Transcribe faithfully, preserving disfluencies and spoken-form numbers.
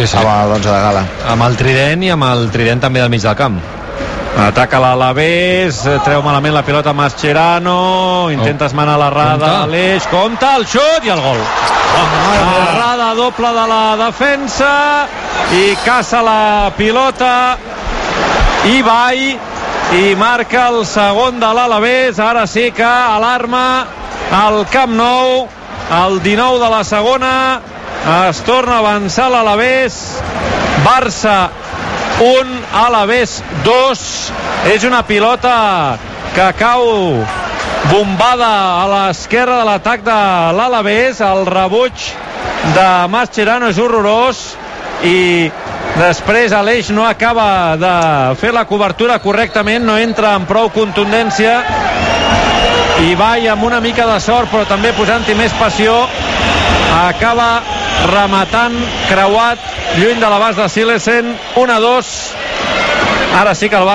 sí, sí. amb l'onze de gala. Amb el trident i amb el trident també del mig del camp. Ataca l'Alavés, treu malament la pilota Mascherano, intenta esmenar l'errada a l'eix, compta el xut i el gol. Errada doble de la defensa i caça la pilota Ibai i marca el segon de l'Alavés. Ara sí que alarma al Camp Nou, el dinou de la segona, es torna a avançar l'Alavés. Barça un, Alavés dos. És una pilota que cau bombada a l'esquerra de l'atac de l'Alavés. El rebuig de Mascherano és horrorós i després Aleix no acaba de fer la cobertura correctament, no entra amb prou contundència. Ibai amb una mica de sort però també posant-hi més passió acaba rematant creuat lluny de l'abast de Silesen. Un a dos. Ara sí que el